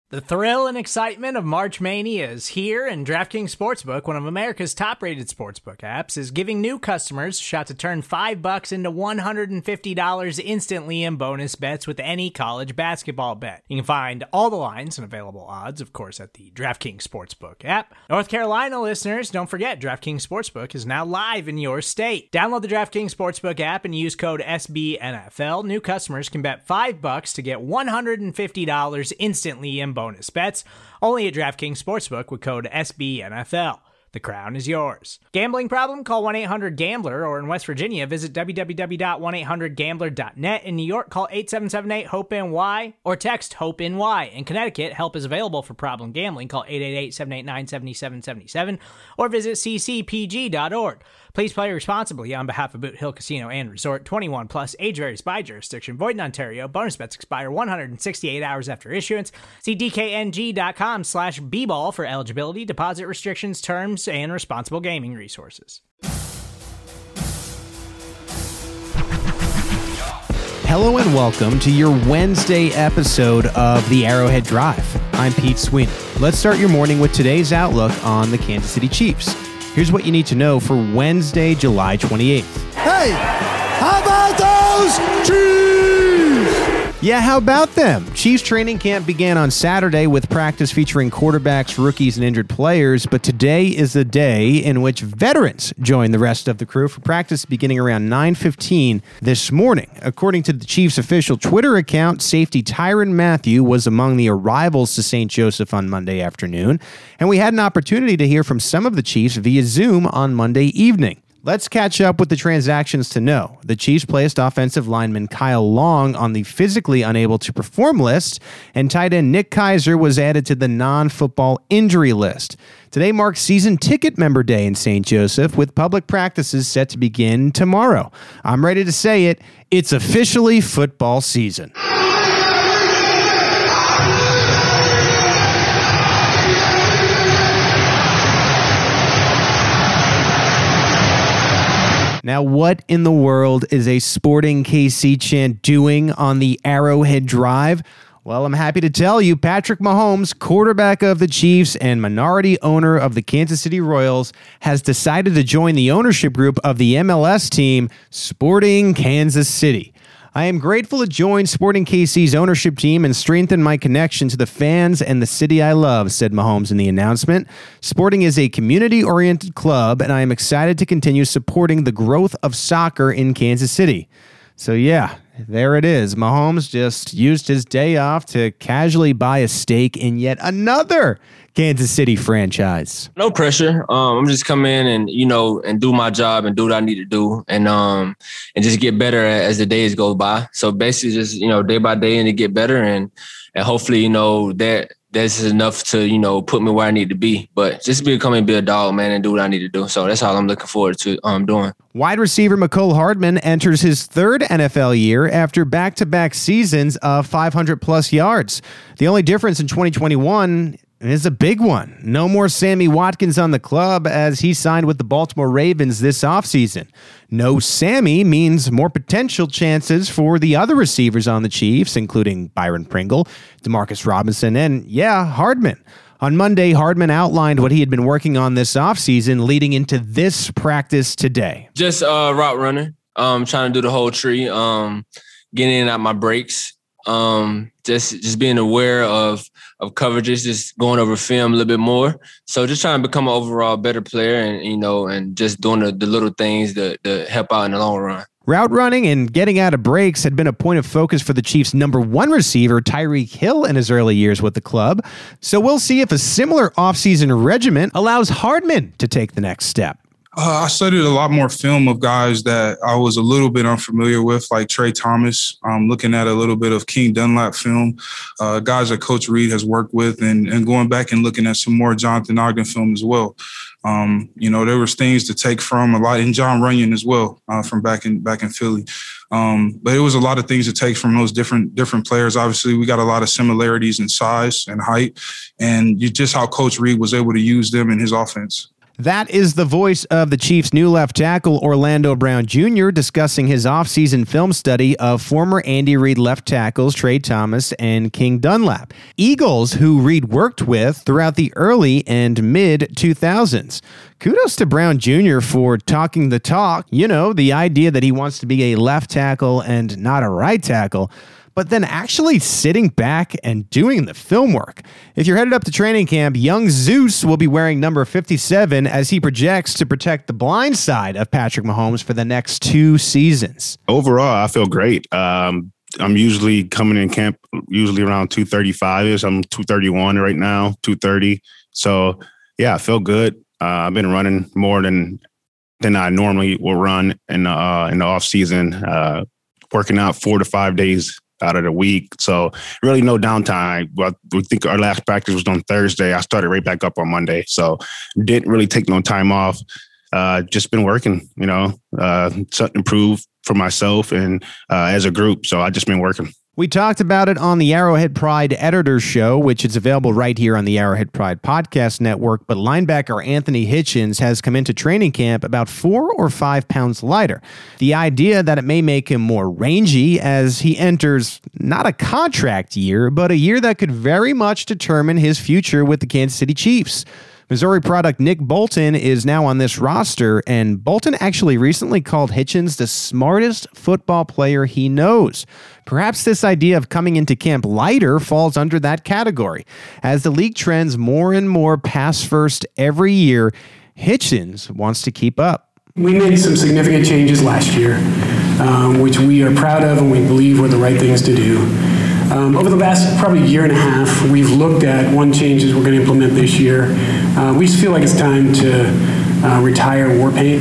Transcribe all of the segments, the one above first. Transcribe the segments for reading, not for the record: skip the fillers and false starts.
The thrill and excitement of March Mania is here, and DraftKings Sportsbook, one of America's top-rated sportsbook apps, is giving new customers a shot to turn $5 into $150 instantly in bonus bets with any college basketball bet. You can find all the lines and available odds, of course, at the DraftKings Sportsbook app. North Carolina listeners, don't forget, DraftKings Sportsbook is now live in your state. Download the DraftKings Sportsbook app and use code SBNFL. New customers can bet $5 to get $150 instantly in bonus bets, only at DraftKings Sportsbook with code SBNFL. The crown is yours. Gambling problem? Call 1-800-GAMBLER, or in West Virginia, visit www.1800gambler.net. In New York, call 8778-HOPE-NY or text HOPE-NY. In Connecticut, help is available for problem gambling. Call 888-789-7777 or visit ccpg.org. Please play responsibly on behalf of Boot Hill Casino and Resort. 21 plus, age varies by jurisdiction. Void in Ontario. Bonus bets expire 168 hours after issuance. See dkng.com/bball for eligibility, deposit restrictions, terms, and responsible gaming resources. Hello and welcome to your Wednesday episode of the Arrowhead Drive. I'm Pete Sweeney. Let's start your morning with today's outlook on the Kansas City Chiefs. Here's what you need to know for Wednesday, July 28th. Hey, how about those Chiefs? Yeah, how about them? Chiefs training camp began on Saturday with practice featuring quarterbacks, rookies, and injured players, but today is the day in which veterans join the rest of the crew for practice beginning around 9:15 this morning. According to the Chiefs' official Twitter account, safety Tyrann Mathieu was among the arrivals to St. Joseph on Monday afternoon, and we had an opportunity to hear from some of the Chiefs via Zoom on Monday evening. Let's catch up with the transactions to know. The Chiefs placed offensive lineman Kyle Long on the physically unable to perform list, and tight end Nick Keizer was added to the non-football injury list. Today marks season ticket member day in St. Joseph, with public practices set to begin tomorrow. I'm ready to say it. It's officially football season. Now, what in the world is a Sporting KC chant doing on the Arrowhead Drive? Well, I'm happy to tell you, Patrick Mahomes, quarterback of the Chiefs and minority owner of the Kansas City Royals, has decided to join the ownership group of the MLS team, Sporting Kansas City. I am grateful to join Sporting KC's ownership team and strengthen my connection to the fans and the city I love, said Mahomes in the announcement. Sporting is a community-oriented club, and I am excited to continue supporting the growth of soccer in Kansas City. So yeah, there it is. Mahomes just used his day off to casually buy a stake in yet another Kansas City franchise. No pressure. I'm just come in and, and do my job and do what I need to do and just get better as the days go by. So basically just, day by day and to get better and hopefully, that's enough to, put me where I need to be. But just be a dog, man, and do what I need to do. So that's all I'm looking forward to doing. Wide receiver Mecole Hardman enters his third NFL year after back-to-back seasons of 500-plus yards. The only difference in 2021 is a big one. No more Sammy Watkins on the club as he signed with the Baltimore Ravens this offseason. No Sammy means more potential chances for the other receivers on the Chiefs, including Byron Pringle, Demarcus Robinson, and, Hardman. On Monday, Hardman outlined what he had been working on this offseason leading into this practice today. Just route running, trying to do the whole tree, getting in and out my breaks, just being aware of coverages, just going over film a little bit more. So just trying to become an overall better player and just doing the little things that help out in the long run. Route running and getting out of breaks had been a point of focus for the Chiefs' number one receiver, Tyreek Hill, in his early years with the club. So we'll see if a similar offseason regimen allows Hardman to take the next step. I studied a lot more film of guys that I was a little bit unfamiliar with, like Trey Thomas, looking at a little bit of King Dunlap film, guys that Coach Reed has worked with, and going back and looking at some more Jonathan Ogden film as well. There was things to take from a lot, and John Runyon as well, from back in Philly. But it was a lot of things to take from those different players. Obviously, we got a lot of similarities in size and height, and just how Coach Reed was able to use them in his offense. That is the voice of the Chiefs' new left tackle, Orlando Brown Jr., discussing his offseason film study of former Andy Reid left tackles Trey Thomas and King Dunlap, Eagles who Reid worked with throughout the early and mid-2000s. Kudos to Brown Jr. for talking the talk, the idea that he wants to be a left tackle and not a right tackle, but then actually sitting back and doing the film work. If you're headed up to training camp, young Zeus will be wearing number 57 as he projects to protect the blind side of Patrick Mahomes for the next 2 seasons. Overall, I feel great. I'm usually coming in camp usually around 235-ish. I'm 231 right now, 230. So, yeah, I feel good. I've been running more than I normally will run in the off season, working out 4 to 5 days out of the week. So really no downtime. Well, we think our last practice was on Thursday. I started right back up on Monday. So didn't really take no time off. Just been working, to improve for myself and as a group. So I just been working. We talked about it on the Arrowhead Pride Editor's Show, which is available right here on the Arrowhead Pride Podcast Network, but linebacker Anthony Hitchens has come into training camp about 4 or 5 pounds lighter. The idea that it may make him more rangy as he enters not a contract year, but a year that could very much determine his future with the Kansas City Chiefs. Missouri product Nick Bolton is now on this roster, and Bolton actually recently called Hitchens the smartest football player he knows. Perhaps this idea of coming into camp lighter falls under that category. As the league trends more and more pass first every year, Hitchens wants to keep up. We made some significant changes last year, which we are proud of and we believe were the right things to do. Over the last probably year and a half, we've looked at one changes we're going to implement this year. We just feel like it's time to retire war paint.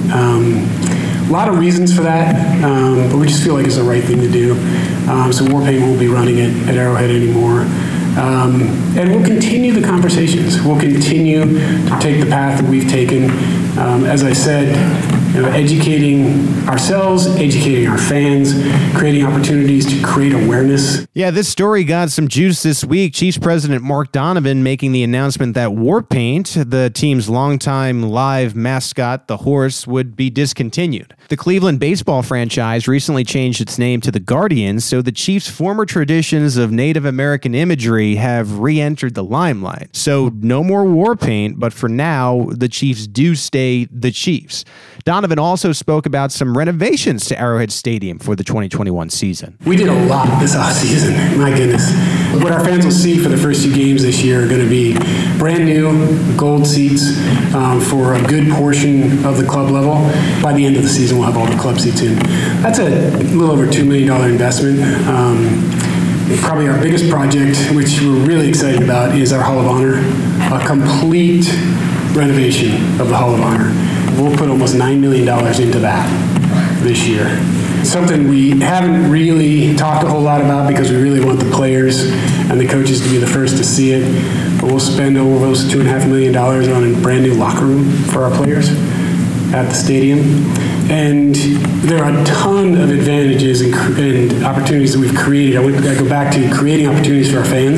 A lot of reasons for that, but we just feel like it's the right thing to do. So war paint won't be running it at Arrowhead anymore. And we'll continue the conversations. We'll continue to take the path that we've taken. As I said, educating ourselves, educating our fans, creating opportunities to create awareness. Yeah, this story got some juice this week. Chiefs President Mark Donovan making the announcement that Warpaint, the team's longtime live mascot, the horse, would be discontinued. The Cleveland baseball franchise recently changed its name to the Guardians, so the Chiefs' former traditions of Native American imagery have re-entered the limelight. So no more Warpaint, but for now, the Chiefs do stay the Chiefs. Donovan also spoke about some renovations to Arrowhead Stadium for the 2021 season. We did a lot this offseason, my goodness. What our fans will see for the first 2 games this year are going to be brand new gold seats for a good portion of the club level. By the end of the season, we'll have all the club seats in. That's a little over $2 million investment. Probably our biggest project, which we're really excited about, is our Hall of Honor, a complete renovation of the Hall of Honor. We'll put almost $9 million into that this year. Something we haven't really talked a whole lot about because we really want the players and the coaches to be the first to see it. But we'll spend over those $2.5 million on a brand new locker room for our players at the stadium. And there are a ton of advantages and opportunities that we've created. I go back to creating opportunities for our fans.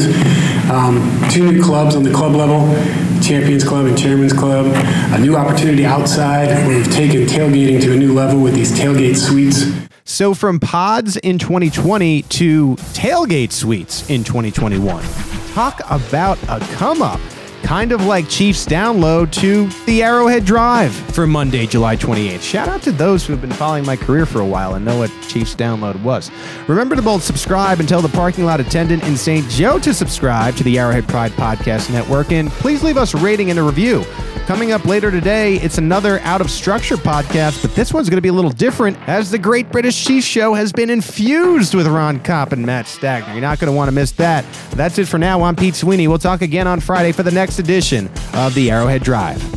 2 new clubs on the club level, Champions Club and Chairman's Club. A new opportunity outside where we've taken tailgating to a new level with these tailgate suites. So from pods in 2020 to tailgate suites in 2021. Talk about a come up. Kind of like Chiefs download to the Arrowhead Drive for Monday, July 28th. Shout out to those who have been following my career for a while and know what Chiefs download was. Remember to both subscribe and tell the parking lot attendant in St. Joe to subscribe to the Arrowhead Pride Podcast Network, and please leave us a rating and a review. Coming up later today, it's another Out of Structure podcast, but this one's going to be a little different as the Great British Chiefs Show has been infused with Ron Kopp and Matt Stagner. You're not going to want to miss that. That's it for now. I'm Pete Sweeney. We'll talk again on Friday for the next edition of the Arrowhead Drive.